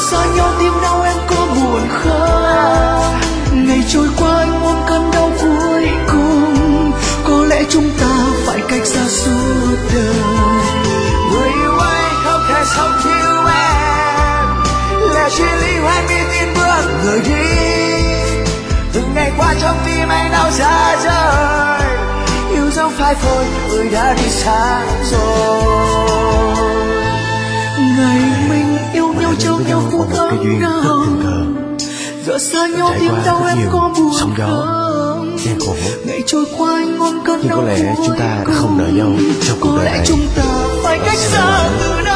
xa nhau tim đau em có buồn không? Ngày trôi qua anh ôm cơn đau cuối cùng, có lẽ chúng ta phải cách xa suốt đời. Người yêu ơi không thể sống thiếu em, là chia ly hoan mi tin bước người đi. Từng ngày qua trong tim anh đau giá rời, yêu dấu phai phôi người đã đi xa rồi. Ngày mình yêu nhau trao nhau phút ấm nồng, giờ xa nhau tim đau em có buồn không? Ngày trôi qua anh ôm cơn đau nhưng có lẽ chúng ta đã không nợ nhau trong cuộc đời này. Có lẽ chúng ta phải cách xa từ